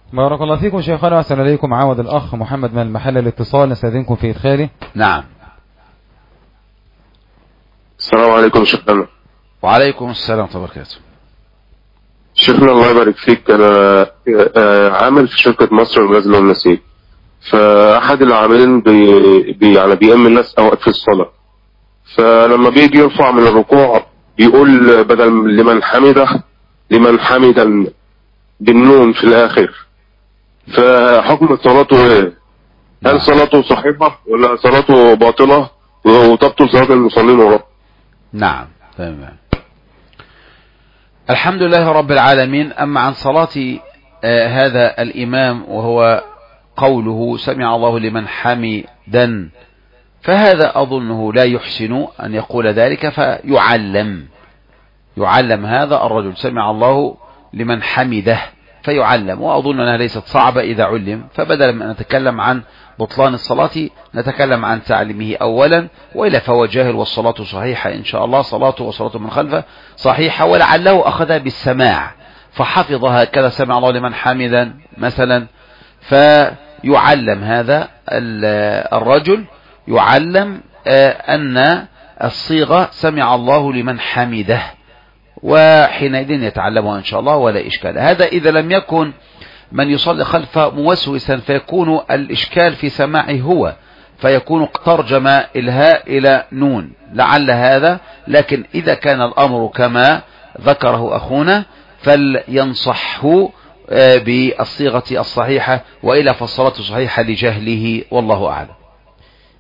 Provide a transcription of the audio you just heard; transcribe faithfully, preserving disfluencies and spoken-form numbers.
بارك الله فيكم شيخنا وأحسن إليكم. عاود الأخ محمد من المحل الاتصال، نستأذنكم في إدخاله. نعم. السلام عليكم شيخنا. وعليكم السلام ورحمة الله وبركاته. شيخنا الله يبارك فيك، أنا عامل في شركة مصر للغزل والنسيج، فأحد العاملين بي بي يعني بيأمن الناس أوقات في الصلاة، فلما بيجي يرفع من الركوع بيقول بدل لمن حمده لمن حمدا بالنون في الآخر، فحكم صلاته إيه؟ هل صلاته صحيحة ولا صلاته باطلة وتبطل صلاة المصلين وراه؟ نعم تمام. الحمد لله رب العالمين. أما عن صلاة آه هذا الإمام وهو قوله سمع الله لمن حمدا، فهذا أظنه لا يحسن أن يقول ذلك، فيعلم يعلم هذا الرجل سمع الله لمن حمده فيعلم، وأظن أنها ليست صعبة إذا علم. فبدلا من أن نتكلم عن بطلان الصلاة نتكلم عن تعليمه أولا، وإلا فهو جاهل والصلاة صحيحة إن شاء الله، صلاته وصلاة من خلفه صحيحة، ولعله أخذ بالسماع فحفظ هكذا سمع الله لمن حمدا مثلا، فيعلم هذا الرجل يعلم أن الصيغة سمع الله لمن حمده، وحينئذ يتعلمها إن شاء الله ولا إشكال. هذا إذا لم يكن من يصلي خلفه موسوسا فيكون الإشكال في سماعه هو، فيكون ترجم الهاء إلى نون لعل هذا. لكن إذا كان الأمر كما ذكره أخونا فلينصحه بالصيغة الصحيحة، وإلا فالصلاة صحيحة لجهله، والله أعلم.